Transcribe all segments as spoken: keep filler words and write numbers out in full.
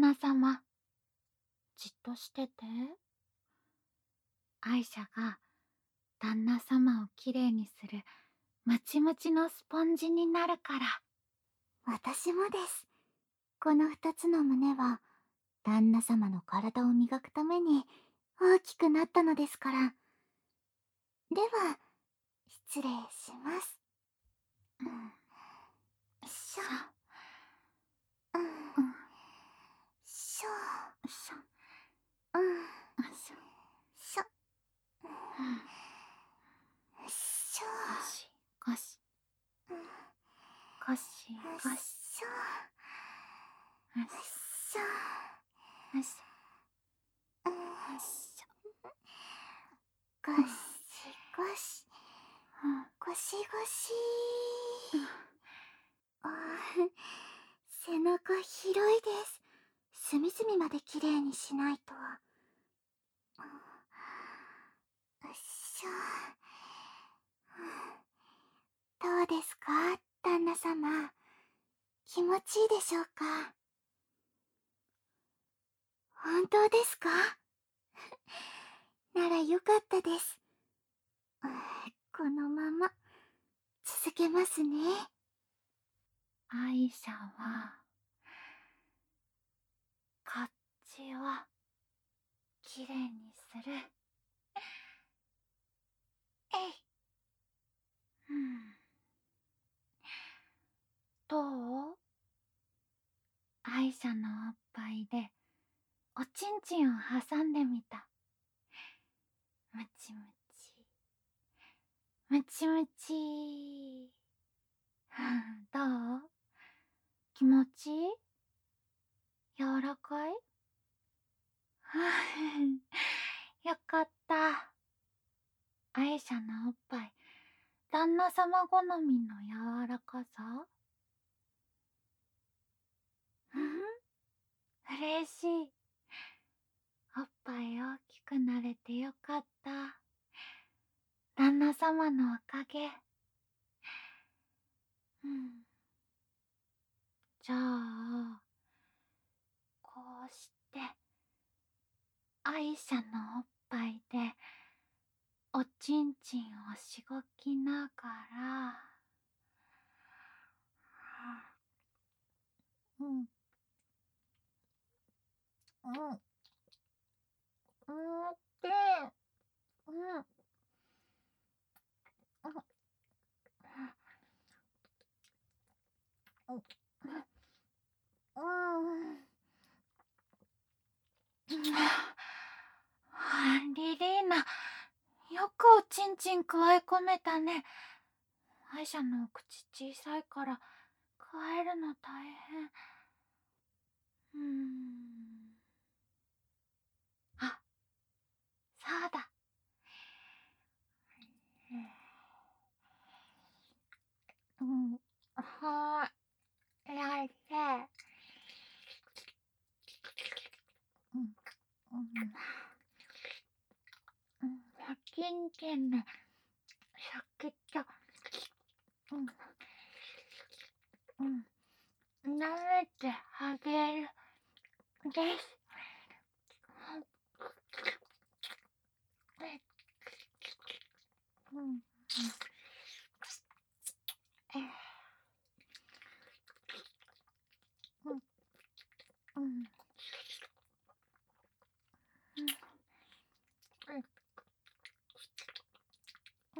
那様、じっとしてて。アイシャが旦那様をきれいにするムチムチのスポンジになるから。 私もです。この二つの胸は旦那様の体を磨くために大きくなったのですから。では失礼します。 うん。 しょ。 さうん。 うん。 しょ。 しょ。 うん。 しょ。 しょ。 うん。 しょ。 ゴシゴシ。ゴシゴシ。 しょ。 よししょ。 よしよしょ。 ゴシゴシ。 うん。 ゴシゴシ。 うん。 あー、背中広いです。隅々まできれいにしないと。うっしょ。どうですか、旦那様。気持ちいいでしょうか。本当ですか？ならよかったです。このまま続けますね。 アイシャはこっちをきれいにする。 えい。 うん。どう？アイシャのおっぱいでおちんちんを挟んでみた。ムチムチムチムチ。どう？気持ちいい？柔らかい？よかった。アイシャのおっぱい、旦那様好みの柔らかさ？嬉しい。おっぱい大きくなれてよかった。旦那様のおかげ。うん。じゃあ、こうして、アイシャのおっぱいで、おちんちんをしごきながら、うん。うん。うん。で、うん。うん。うん。リリーナ、よくおちんちんくわえ込めたね。アイシャのお口小さいから、くわえるの大変。うーん。あ、そうだ。うん、はーい、やいて。うん、うん、うん、先んけね、先っちょ、うん、うん、舐めてあげるです。うん、うん、えうん、うん、うん、うん、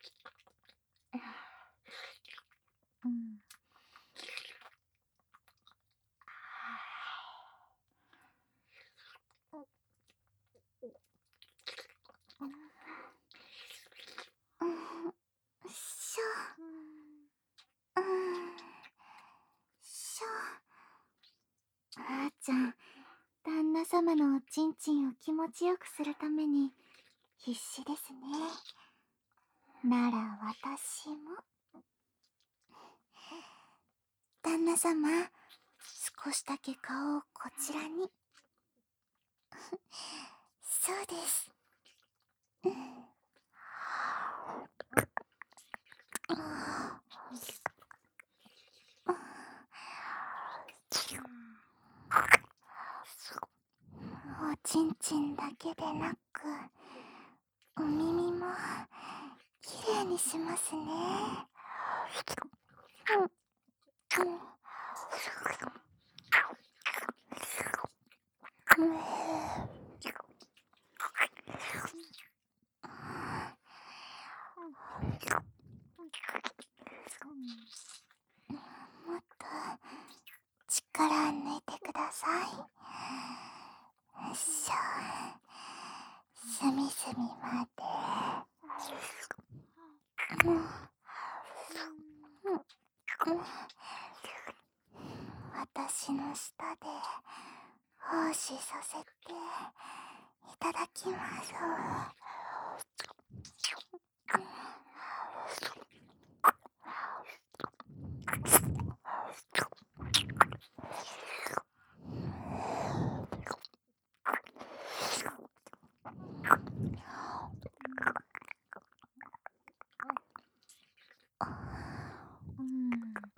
うん。 うん。しょ。 うん。 うん。しょ。あーちゃん、旦那様のおちんちんを気持ちよくするために必死ですね。なら私も。旦那様、少しだけ顔をこちらに。そうです。うん。 ちんちんだけでなく、お耳もきれいにしますね。もっと力抜いてください。よいしょ。隅々まで。私の舌で奉仕させていただきます。 うん。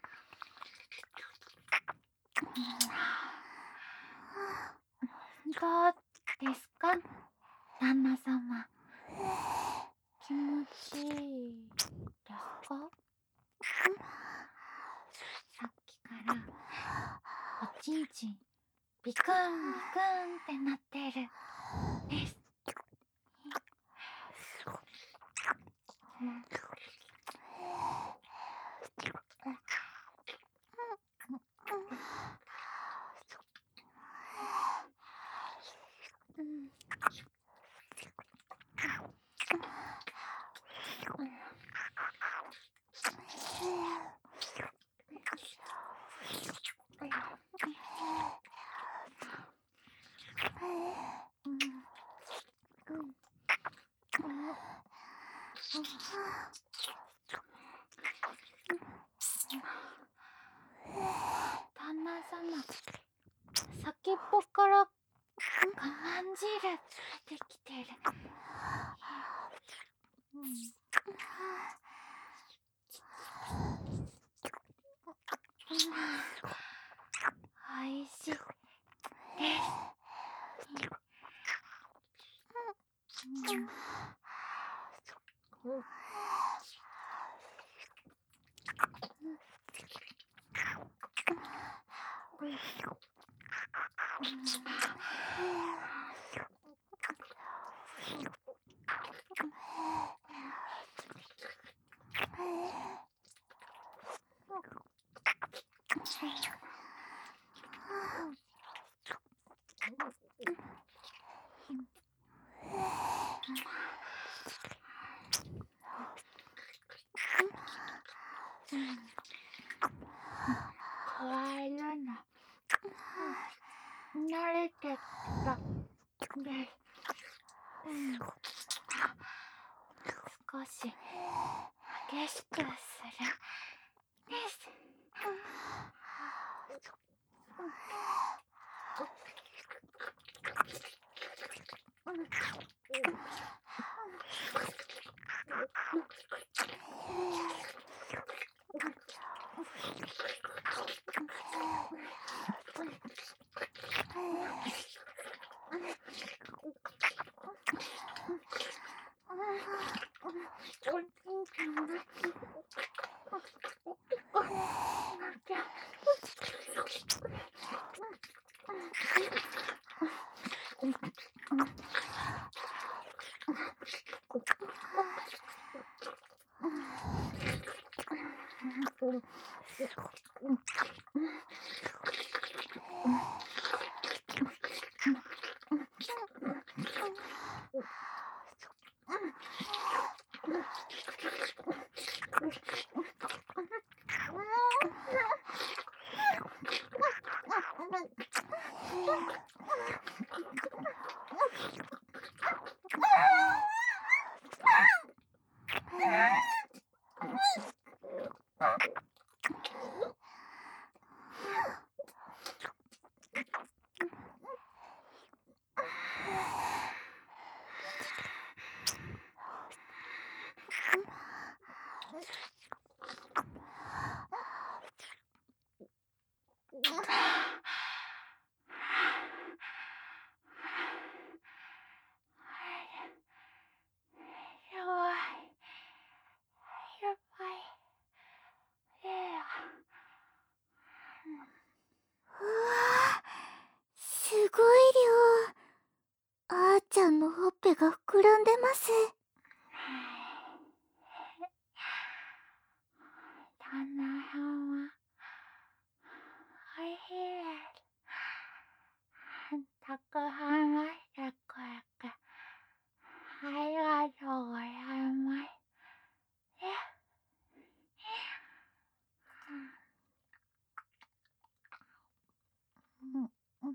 どうですか、旦那様。気持ちいいですか？さっきからおちんちんビクンビクンってなってるです。旦那様、先っぽから我慢汁出てきてる。うん、おいしいです。うん加えるの慣れてきたです。うん、少し激しくするです。 ちゃんのほっぺが膨らんでます。 旦那さんはおいしいです。たくさん出してくれてありがとうございます。うんうん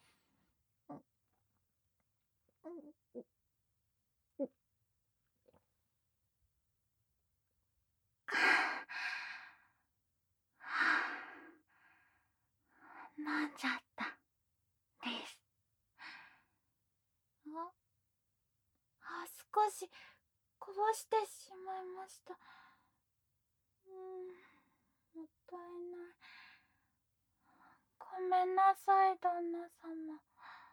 飲んじゃったです。あ、あ少しこぼしてしまいました。うん、もったいない。ごめんなさい、旦那様。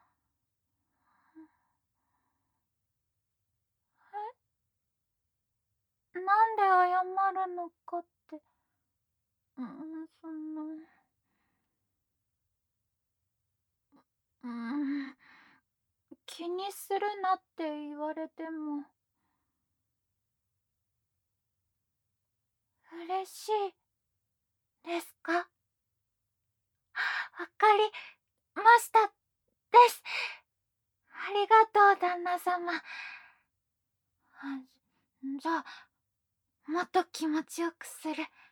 え、なんで謝るのかって、うん、その、うん、気にするなって言われても、嬉しいですか？わかりましたです。ありがとう、旦那様。あ、じゃあ、もっと気持ちよくする。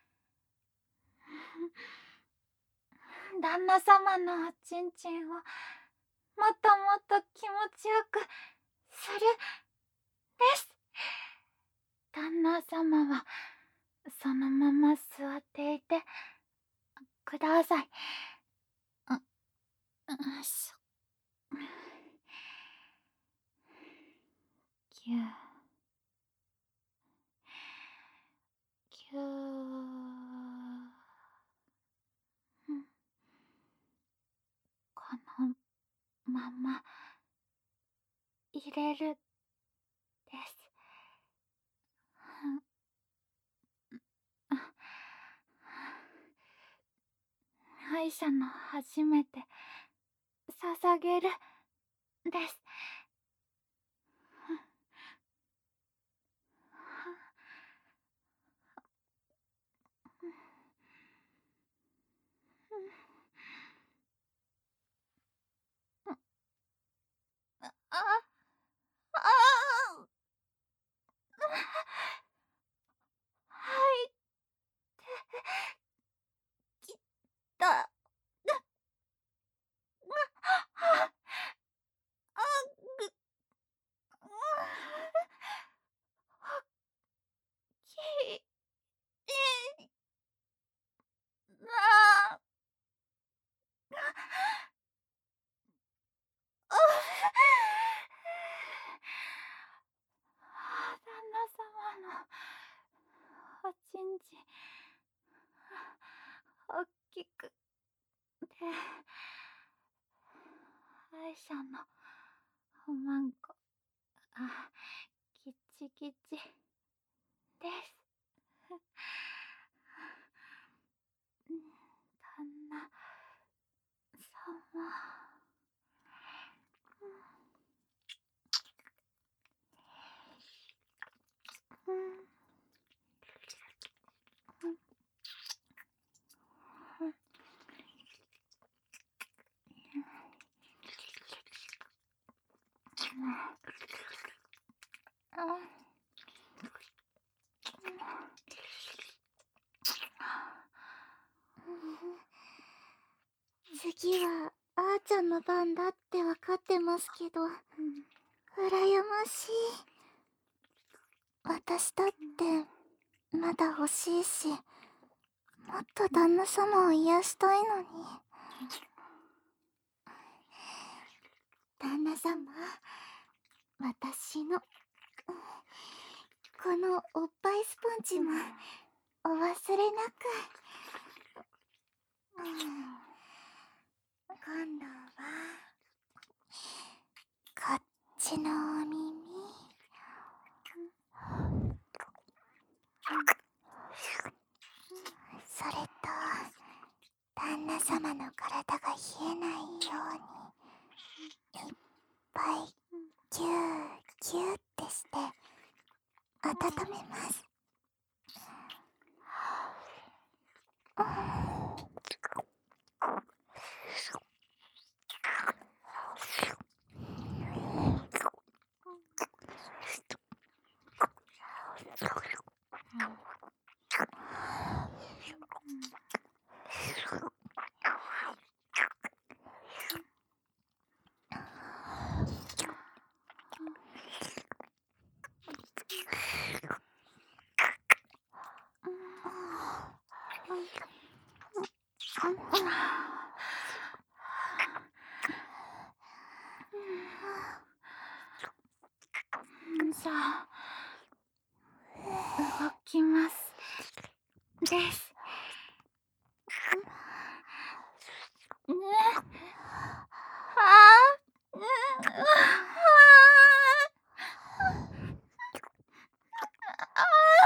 旦那様のおちんちんをもっともっと気持ちよくするです。旦那様はそのまま座っていてください。う、うしょ。ぎゅーぎゅー。このまま入れるです。歯医者の初めて捧げるです。あああ、入ってきた。あ、あ、ぐ、おっきいな。あ、旦那様のおちんちんおっきくて歯医者のおまんこ、あ、ギチギチです。旦那様。うん、うん、うん、あ、 次はあーちゃんの番だってわかってますけど、羨ましい。私だってまだ欲しいし、もっと旦那様を癒したいのに。旦那様、私のこのおっぱいスポンジもお忘れなく。うん、今度はこっちのお耳。それと旦那様の体が冷えないようにいっぱいぎゅじゃあ動きますです。ねはあうんはあ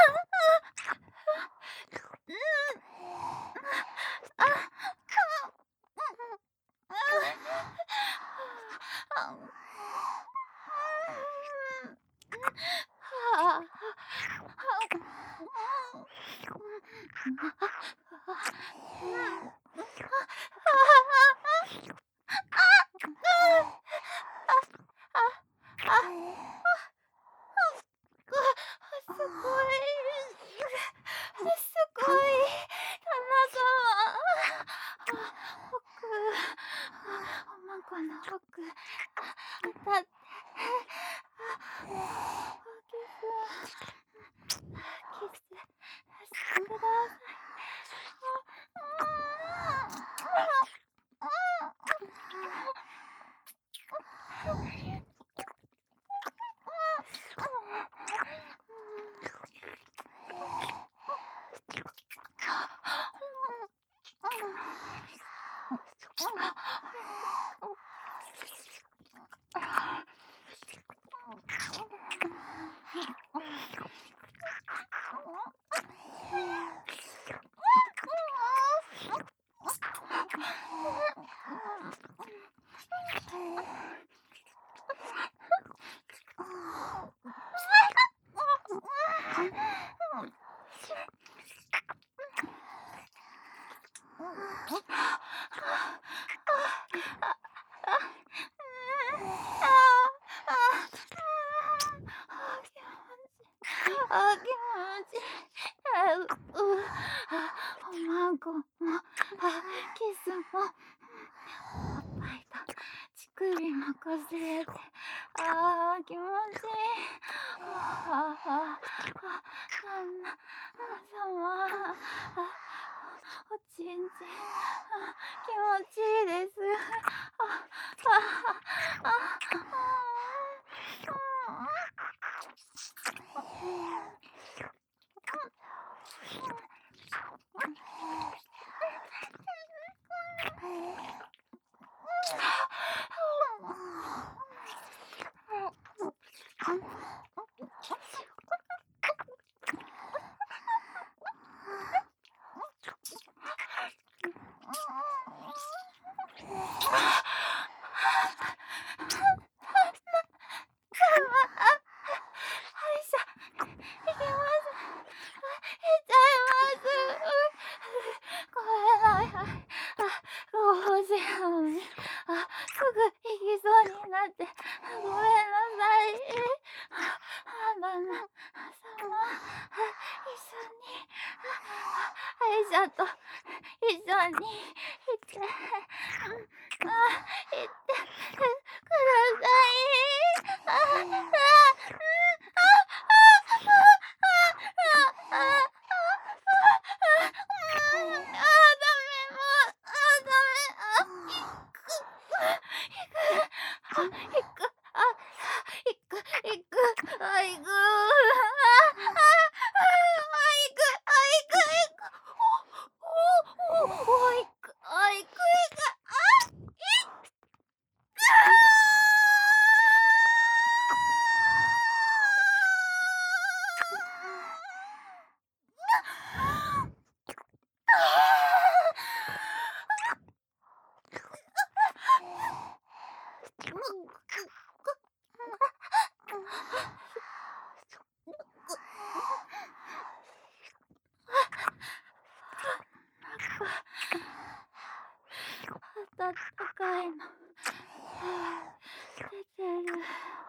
あ、気持ちいい。あ、う、う、あ、おまんこも、あ、キスも、おっぱいと乳首もこすれて、あー気持ちいい。ああああ、旦那様、あ、おちんちん、あ、気持ちいいです。あ、あ、あ、あ、と一緒に行って、あ、行ってください。あ、あ、うん、あ、あ、あ、あ、あ、あ、あ、うん、あ、ダメ、もう、あ、ダメ、あ、行く、行く、あ、行く、あ、行く、行く、あ、行く、あ、あ、あ、行く、あ、行く、行く、お、お、お、お、行く、あ、行く、行く、あ、いっ、暖かいの出てる。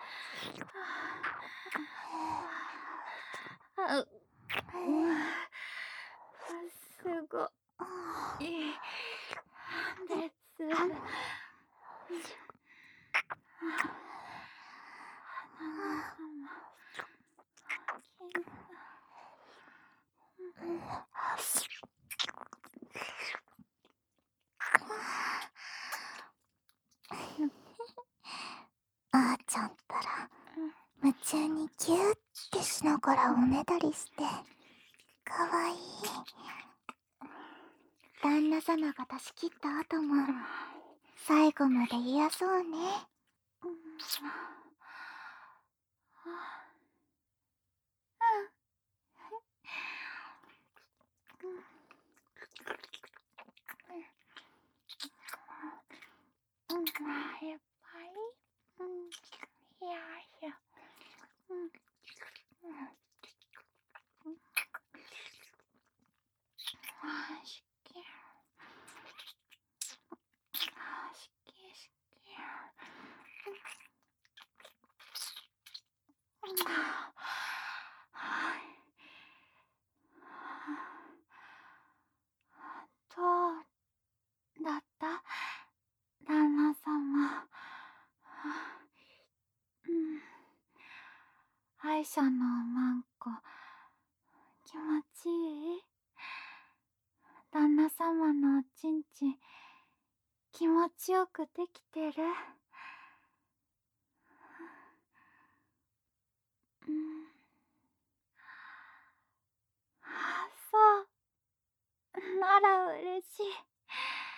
あ、う、すごいです。 緒にギューってしながらおねだりしてかわいい。旦那様が出し切った後も最後まで嫌そうね。 うん、いっぱい、うん、いやいや、うん、うん、あ、しき、あ、しきしき、うん、はい。どうだった旦那様。うん。歯医者のおまんこ、気持ちいい？旦那様のおちんちん、気持ちよくできてる？うん。あ、そう。なら嬉しい。